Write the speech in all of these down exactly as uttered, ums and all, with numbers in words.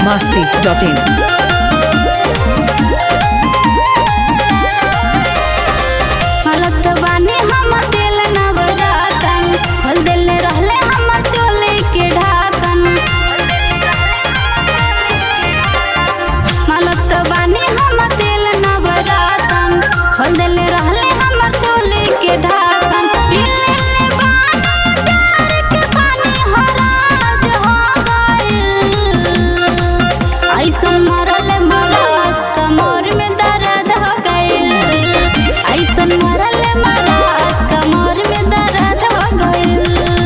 masti dot in. खोल देले रहले हमर चोली के ढाकन ऐसन मरल मरद कमर में दर्द हो गइल ऐसन मरल मरद कमर में दर्द हो गइल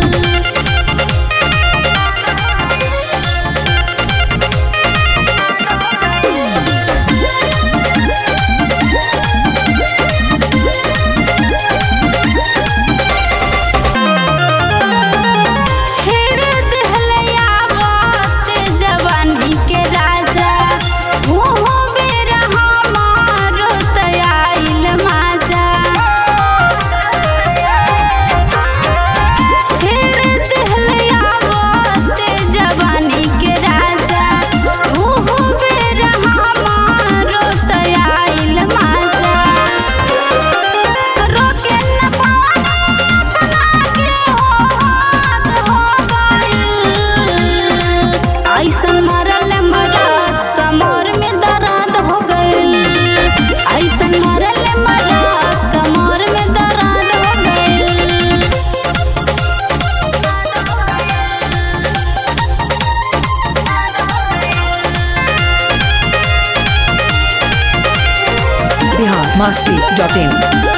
masti dot in.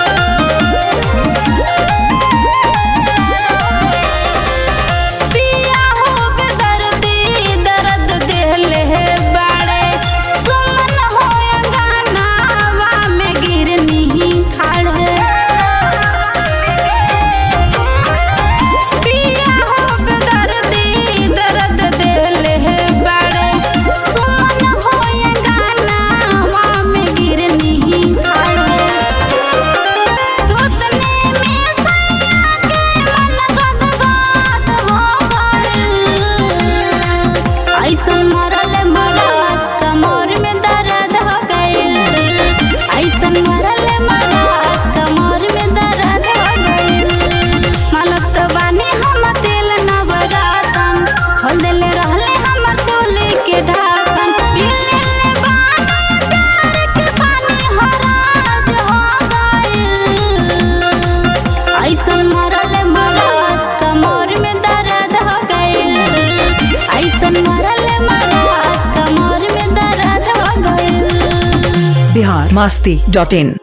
ऐसन मरल मरद कमर में दर्द हो गइल ऐसन मरल मरद कमर में दर्द हो गइल मालत बानी हम तेल नवरतन खोल देले रहले हमर चोली के ढाकन ऐसन मरल मरद कमर में दर्द हो गइल ऐसन मरल Bihar masti dot in.